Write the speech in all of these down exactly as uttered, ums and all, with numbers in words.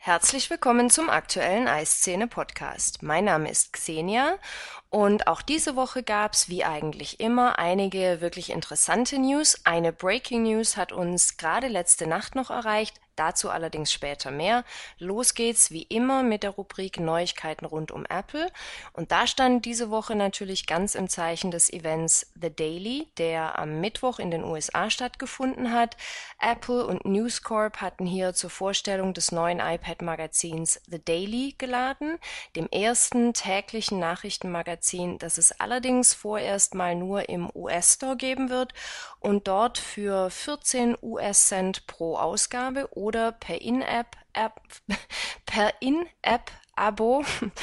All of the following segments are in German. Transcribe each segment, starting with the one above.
Herzlich willkommen zum aktuellen Eiszene-Podcast. Mein Name ist Xenia und auch diese Woche gab's wie eigentlich immer einige wirklich interessante News. Eine Breaking News hat uns gerade letzte Nacht noch erreicht, dazu allerdings später mehr. Los geht's wie immer mit der Rubrik Neuigkeiten rund um Apple. Und da stand diese Woche natürlich ganz im Zeichen des Events The Daily, der am Mittwoch in den U S A stattgefunden hat. Apple und News Corp hatten hier zur Vorstellung des neuen iPad-Magazins The Daily geladen, dem ersten täglichen Nachrichtenmagazin, das es allerdings vorerst mal nur im U S-Store geben wird und dort für vierzehn US-Cent pro Ausgabe oder per In-App App, per In-App-Abo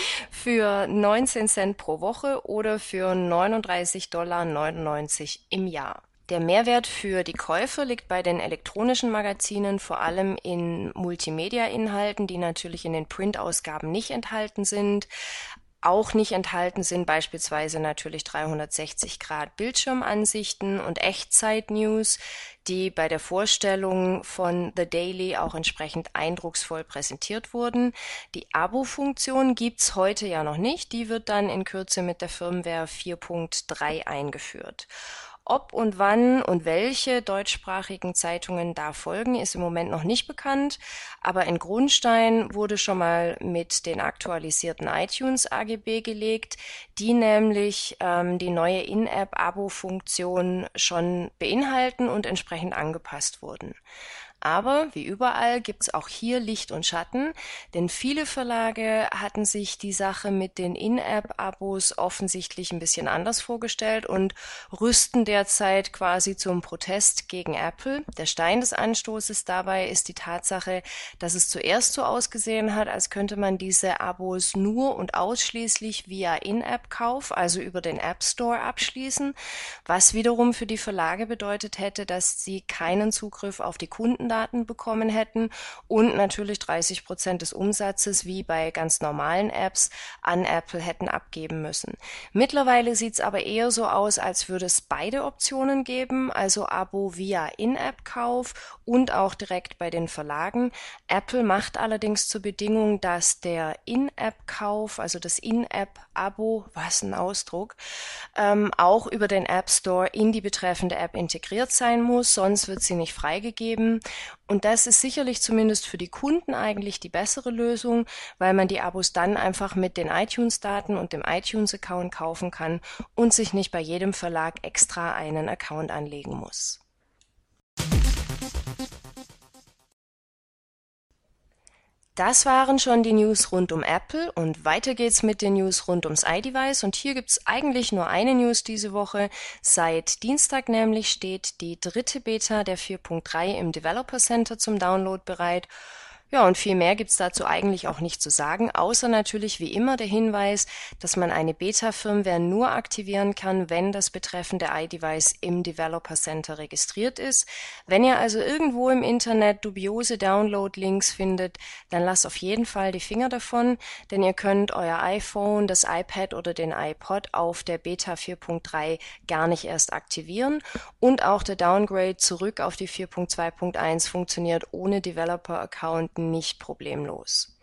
für neunzehn Cent pro Woche oder für neununddreißig Komma neunundneunzig Dollar im Jahr. Der Mehrwert für die Käufer liegt bei den elektronischen Magazinen vor allem in Multimedia-Inhalten, die natürlich in den Printausgaben nicht enthalten sind. Auch nicht enthalten sind beispielsweise natürlich dreihundertsechzig Grad Bildschirmansichten und Echtzeit-News, die bei der Vorstellung von The Daily auch entsprechend eindrucksvoll präsentiert wurden. Die Abo-Funktion gibt's heute ja noch nicht, die wird dann in Kürze mit der Firmware vier Punkt drei eingeführt. Ob und wann und welche deutschsprachigen Zeitungen da folgen, ist im Moment noch nicht bekannt, aber ein Grundstein wurde schon mal mit den aktualisierten iTunes A G B gelegt, die nämlich ähm, die neue In-App-Abo-Funktion schon beinhalten und entsprechend angepasst wurden. Aber wie überall gibt's auch hier Licht und Schatten, denn viele Verlage hatten sich die Sache mit den In-App-Abos offensichtlich ein bisschen anders vorgestellt und rüsten derzeit quasi zum Protest gegen Apple. Der Stein des Anstoßes dabei ist die Tatsache, dass es zuerst so ausgesehen hat, als könnte man diese Abos nur und ausschließlich via In-App-Kauf, also über den App Store, abschließen, was wiederum für die Verlage bedeutet hätte, dass sie keinen Zugriff auf die Kunden Daten bekommen hätten und natürlich dreißig Prozent des Umsatzes wie bei ganz normalen Apps an Apple hätten abgeben müssen. Mittlerweile sieht es aber eher so aus, als würde es beide Optionen geben, also Abo via In-App-Kauf und auch direkt bei den Verlagen. Apple macht allerdings zur Bedingung, dass der In-App-Kauf, also das In-App-Abo, was ein Ausdruck, ähm, auch über den App Store in die betreffende App integriert sein muss, sonst wird sie nicht freigegeben. Und das ist sicherlich zumindest für die Kunden eigentlich die bessere Lösung, weil man die Abos dann einfach mit den iTunes-Daten und dem iTunes-Account kaufen kann und sich nicht bei jedem Verlag extra einen Account anlegen muss. Das waren schon die News rund um Apple und weiter geht's mit den News rund ums iDevice und hier gibt's eigentlich nur eine News diese Woche. Seit Dienstag nämlich steht die dritte Beta der vier Punkt drei im Developer Center zum Download bereit. Ja, und viel mehr gibt's dazu eigentlich auch nicht zu sagen, außer natürlich wie immer der Hinweis, dass man eine Beta-Firmware nur aktivieren kann, wenn das betreffende iDevice im Developer Center registriert ist. Wenn ihr also irgendwo im Internet dubiose Download-Links findet, dann lasst auf jeden Fall die Finger davon, denn ihr könnt euer iPhone, das iPad oder den iPod auf der Beta vier Punkt drei gar nicht erst aktivieren und auch der Downgrade zurück auf die vier Punkt zwei Punkt eins funktioniert ohne Developer-Account nicht problemlos.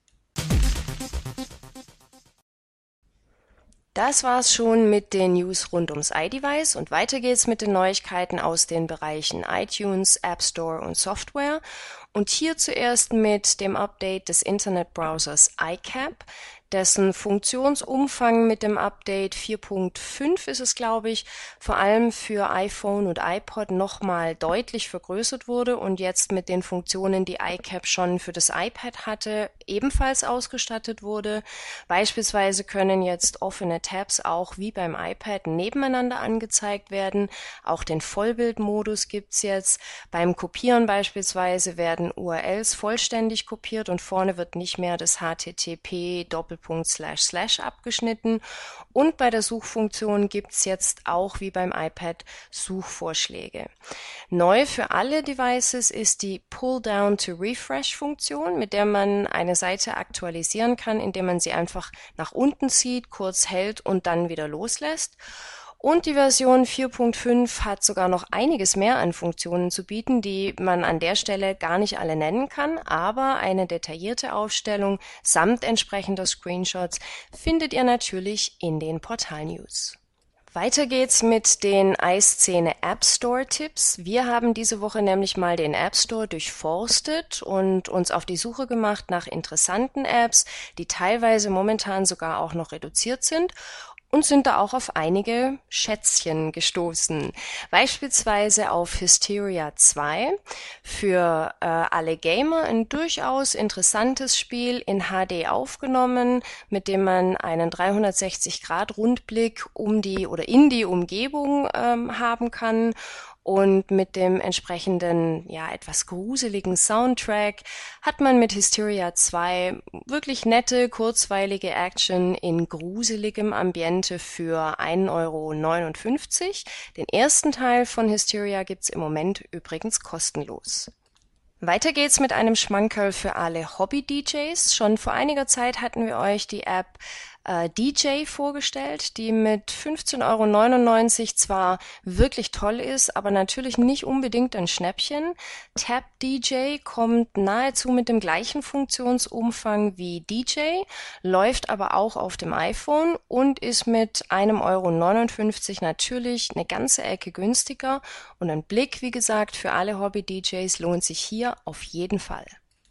Das war's schon mit den News rund ums iDevice und weiter geht's mit den Neuigkeiten aus den Bereichen iTunes, App Store und Software. Und hier zuerst mit dem Update des Internetbrowsers iCap, dessen Funktionsumfang mit dem Update vier Punkt fünf ist es, glaube ich, vor allem für iPhone und iPod nochmal deutlich vergrößert wurde und jetzt mit den Funktionen, die iCap schon für das iPad hatte, ebenfalls ausgestattet wurde. Beispielsweise können jetzt offene Tabs auch wie beim iPad nebeneinander angezeigt werden. Auch den Vollbildmodus gibt's jetzt. Beim Kopieren beispielsweise werden U R Ls vollständig kopiert und vorne wird nicht mehr das H T T P Doppelpunkt Slash Slash abgeschnitten. Und bei der Suchfunktion gibt's jetzt auch wie beim iPad Suchvorschläge. Neu für alle Devices ist die Pull-Down-to-Refresh-Funktion, mit der man eine Seite aktualisieren kann, indem man sie einfach nach unten zieht, kurz hält und dann wieder loslässt. Und die Version vier Punkt fünf hat sogar noch einiges mehr an Funktionen zu bieten, die man an der Stelle gar nicht alle nennen kann, aber eine detaillierte Aufstellung samt entsprechender Screenshots findet ihr natürlich in den Portal-News. Weiter geht's mit den iScene App Store Tipps. Wir haben diese Woche nämlich mal den App Store durchforstet und uns auf die Suche gemacht nach interessanten Apps, die teilweise momentan sogar auch noch reduziert sind, und sind da auch auf einige Schätzchen gestoßen. Beispielsweise auf Hysteria zwei, für äh, alle Gamer ein durchaus interessantes Spiel, in H D aufgenommen, mit dem man einen dreihundertsechzig Grad Rundblick um die oder in die Umgebung ähm, haben kann. Und mit dem entsprechenden, ja, etwas gruseligen Soundtrack hat man mit Hysteria zwei wirklich nette, kurzweilige Action in gruseligem Ambiente für ein Euro neunundfünfzig. Den ersten Teil von Hysteria gibt's im Moment übrigens kostenlos. Weiter geht's mit einem Schmankerl für alle Hobby-D Js. Schon vor einiger Zeit hatten wir euch die App äh, D J vorgestellt, die mit fünfzehn Euro neunundneunzig zwar wirklich toll ist, aber natürlich nicht unbedingt ein Schnäppchen. Tap D J kommt nahezu mit dem gleichen Funktionsumfang wie D J, läuft aber auch auf dem iPhone und ist mit einem Euro neunundfünfzig natürlich eine ganze Ecke günstiger, und ein Blick, wie gesagt, für alle Hobby-D Js lohnt sich hier auf jeden Fall.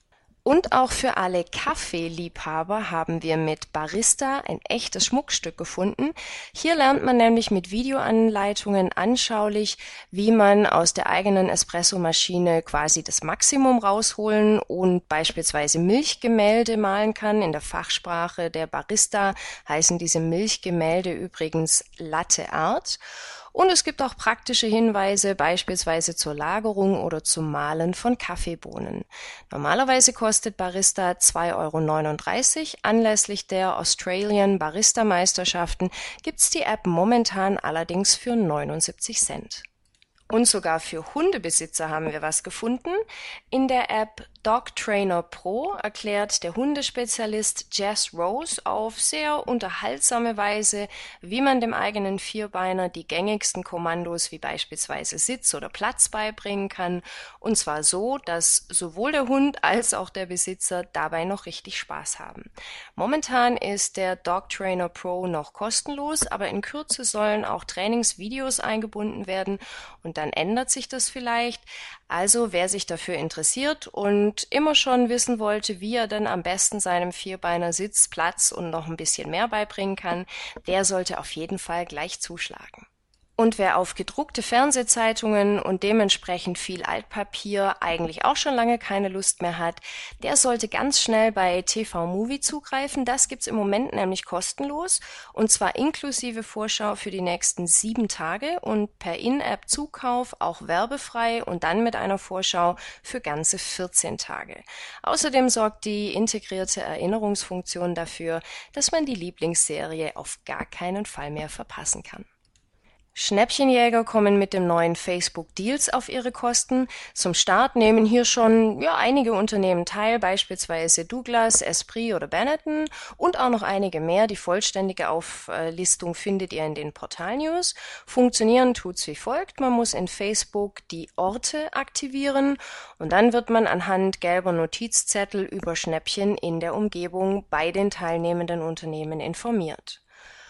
Und auch für alle Kaffeeliebhaber haben wir mit Barista ein echtes Schmuckstück gefunden. Hier lernt man nämlich mit Videoanleitungen anschaulich, wie man aus der eigenen Espressomaschine quasi das Maximum rausholen und beispielsweise Milchgemälde malen kann. In der Fachsprache der Barista heißen diese Milchgemälde übrigens Latte Art. Und es gibt auch praktische Hinweise, beispielsweise zur Lagerung oder zum Mahlen von Kaffeebohnen. Normalerweise kostet Barista zwei Euro neununddreißig. Anlässlich der Australian Barista Meisterschaften gibt's die App momentan allerdings für neunundsiebzig Cent. Und sogar für Hundebesitzer haben wir was gefunden. In der App Dog Trainer Pro erklärt der Hundespezialist Jess Rose auf sehr unterhaltsame Weise, wie man dem eigenen Vierbeiner die gängigsten Kommandos wie beispielsweise Sitz oder Platz beibringen kann. Und zwar so, dass sowohl der Hund als auch der Besitzer dabei noch richtig Spaß haben. Momentan ist der Dog Trainer Pro noch kostenlos, aber in Kürze sollen auch Trainingsvideos eingebunden werden, und dann ändert sich das vielleicht. Also wer sich dafür interessiert und immer schon wissen wollte, wie er denn am besten seinem Vierbeiner Sitz, Platz und noch ein bisschen mehr beibringen kann, der sollte auf jeden Fall gleich zuschlagen. Und wer auf gedruckte Fernsehzeitungen und dementsprechend viel Altpapier eigentlich auch schon lange keine Lust mehr hat, der sollte ganz schnell bei T V Movie zugreifen. Das gibt's im Moment nämlich kostenlos, und zwar inklusive Vorschau für die nächsten sieben Tage und per In-App-Zukauf auch werbefrei und dann mit einer Vorschau für ganze vierzehn Tage. Außerdem sorgt die integrierte Erinnerungsfunktion dafür, dass man die Lieblingsserie auf gar keinen Fall mehr verpassen kann. Schnäppchenjäger kommen mit dem neuen Facebook Deals auf ihre Kosten. Zum Start nehmen hier schon ja, einige Unternehmen teil, beispielsweise Douglas, Esprit oder Benetton, und auch noch einige mehr. Die vollständige Auflistung findet ihr in den Portal-News. Funktionieren tut's wie folgt: Man muss in Facebook die Orte aktivieren und dann wird man anhand gelber Notizzettel über Schnäppchen in der Umgebung bei den teilnehmenden Unternehmen informiert.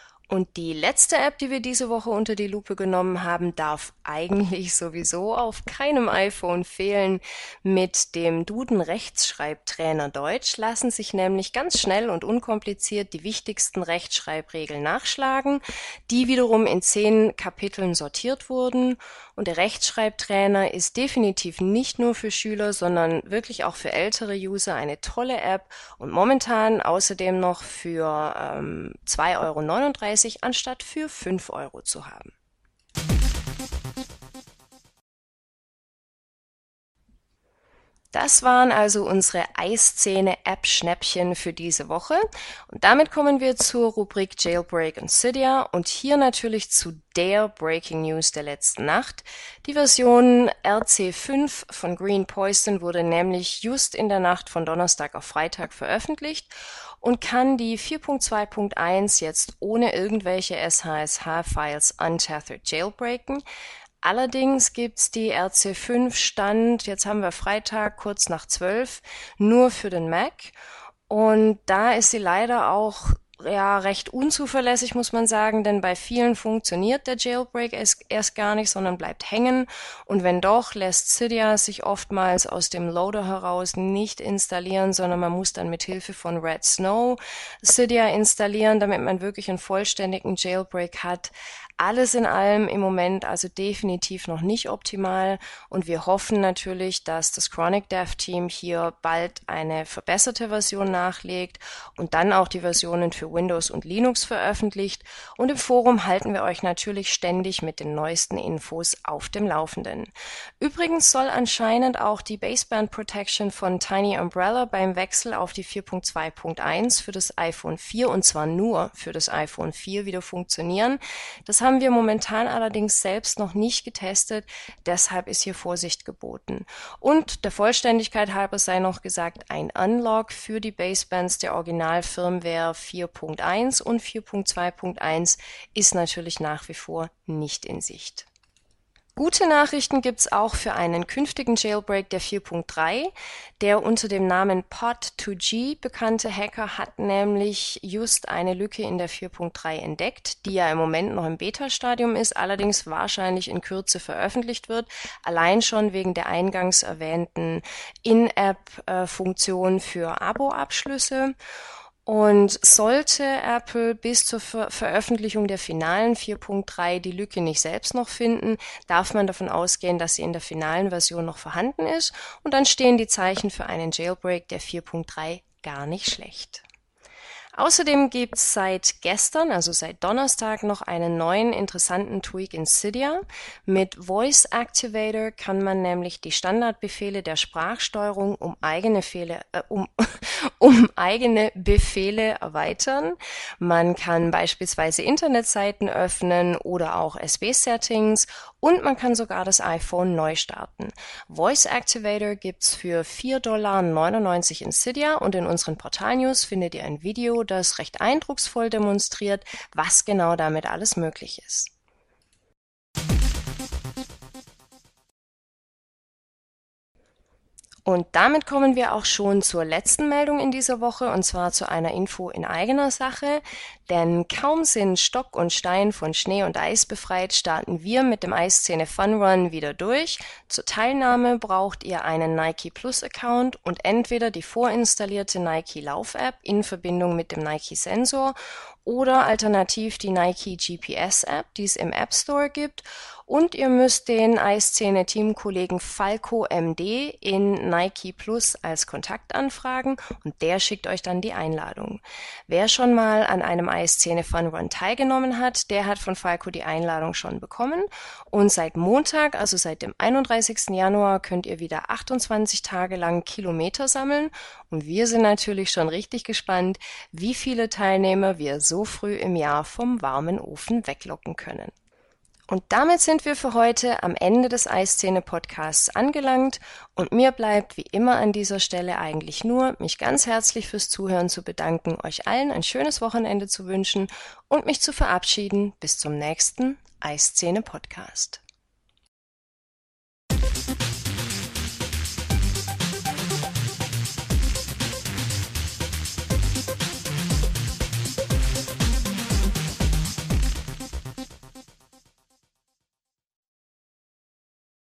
Und die letzte App, die wir diese Woche unter die Lupe genommen haben, darf eigentlich sowieso auf keinem iPhone fehlen. Mit dem Duden Rechtschreibtrainer Deutsch lassen sich nämlich ganz schnell und unkompliziert die wichtigsten Rechtschreibregeln nachschlagen, die wiederum in zehn Kapiteln sortiert wurden. Und der Rechtschreibtrainer ist definitiv nicht nur für Schüler, sondern wirklich auch für ältere User eine tolle App und momentan außerdem noch für ähm, zwei Euro neununddreißig anstatt für fünf Euro zu haben. Das waren also unsere iScene-App-Schnäppchen für diese Woche. Und damit kommen wir zur Rubrik Jailbreak und Cydia und hier natürlich zu der Breaking News der letzten Nacht. Die Version R C fünf von Green Poison wurde nämlich just in der Nacht von Donnerstag auf Freitag veröffentlicht. und kann die vier Punkt zwei Punkt eins jetzt ohne irgendwelche S H S H-Files untethered jailbreaken. Allerdings gibt's die R C fünf Stand, jetzt haben wir Freitag kurz nach zwölf, nur für den Mac. Und da ist sie leider auch ja recht unzuverlässig, muss man sagen, denn bei vielen funktioniert der Jailbreak erst, erst gar nicht, sondern bleibt hängen. Und wenn doch, lässt Cydia sich oftmals aus dem Loader heraus nicht installieren, sondern man muss dann mit Hilfe von Red Snow Cydia installieren, damit man wirklich einen vollständigen Jailbreak hat. Alles in allem im Moment also definitiv noch nicht optimal und wir hoffen natürlich, dass das Chronic Dev Team hier bald eine verbesserte Version nachlegt und dann auch die Versionen für Windows und Linux veröffentlicht und im Forum halten wir euch natürlich ständig mit den neuesten Infos auf dem Laufenden. Übrigens soll anscheinend auch die Baseband Protection von Tiny Umbrella beim Wechsel auf die vier Punkt zwei Punkt eins für das iPhone vier und zwar nur für das iPhone vier wieder funktionieren. Das haben wir momentan allerdings selbst noch nicht getestet, deshalb ist hier Vorsicht geboten. Und der Vollständigkeit halber sei noch gesagt, ein Unlock für die Basebands der Original-Firmware vier Punkt eins und vier Punkt zwei Punkt eins ist natürlich nach wie vor nicht in Sicht. Gute Nachrichten gibt's auch für einen künftigen Jailbreak der vier Punkt drei. Der unter dem Namen Pod zwei G bekannte Hacker hat nämlich just eine Lücke in der vier Punkt drei entdeckt, die ja im Moment noch im Beta-Stadium ist, allerdings wahrscheinlich in Kürze veröffentlicht wird, allein schon wegen der eingangs erwähnten In-App-Funktion für Abo-Abschlüsse. Und sollte Apple bis zur Ver- Veröffentlichung der finalen vier Punkt drei die Lücke nicht selbst noch finden, darf man davon ausgehen, dass sie in der finalen Version noch vorhanden ist und dann stehen die Zeichen für einen Jailbreak der vier Punkt drei gar nicht schlecht. Außerdem gibt's seit gestern, also seit Donnerstag, noch einen neuen interessanten Tweak in Cydia. Mit Voice Activator kann man nämlich die Standardbefehle der Sprachsteuerung um eigene, Fehle, äh, um, um eigene Befehle erweitern. Man kann beispielsweise Internetseiten öffnen oder auch S B-Settings und man kann sogar das iPhone neu starten. Voice Activator gibt's für vier Komma neunundneunzig Dollar in Cydia und in unseren Portal-News findet ihr ein Video, das recht eindrucksvoll demonstriert, was genau damit alles möglich ist. Und damit kommen wir auch schon zur letzten Meldung in dieser Woche, und zwar zu einer Info in eigener Sache. Denn kaum sind Stock und Stein von Schnee und Eis befreit, starten wir mit dem Eiszene Fun Run wieder durch. Zur Teilnahme braucht ihr einen Nike Plus Account und entweder die vorinstallierte Nike Lauf App in Verbindung mit dem Nike Sensor oder alternativ die Nike G P S App, die es im App Store gibt. Und ihr müsst den Eiszene-Teamkollegen Falco M D in Nike Plus als Kontakt anfragen und der schickt euch dann die Einladung. Wer schon mal an einem Eiszene Fun Run teilgenommen hat, der hat von Falco die Einladung schon bekommen. Und seit Montag, also seit dem einunddreißigsten Januar, könnt ihr wieder achtundzwanzig Tage lang Kilometer sammeln. Und wir sind natürlich schon richtig gespannt, wie viele Teilnehmer wir so früh im Jahr vom warmen Ofen weglocken können. Und damit sind wir für heute am Ende des Eiszene-Podcasts angelangt und mir bleibt wie immer an dieser Stelle eigentlich nur, mich ganz herzlich fürs Zuhören zu bedanken, euch allen ein schönes Wochenende zu wünschen und mich zu verabschieden bis zum nächsten Eiszene-Podcast.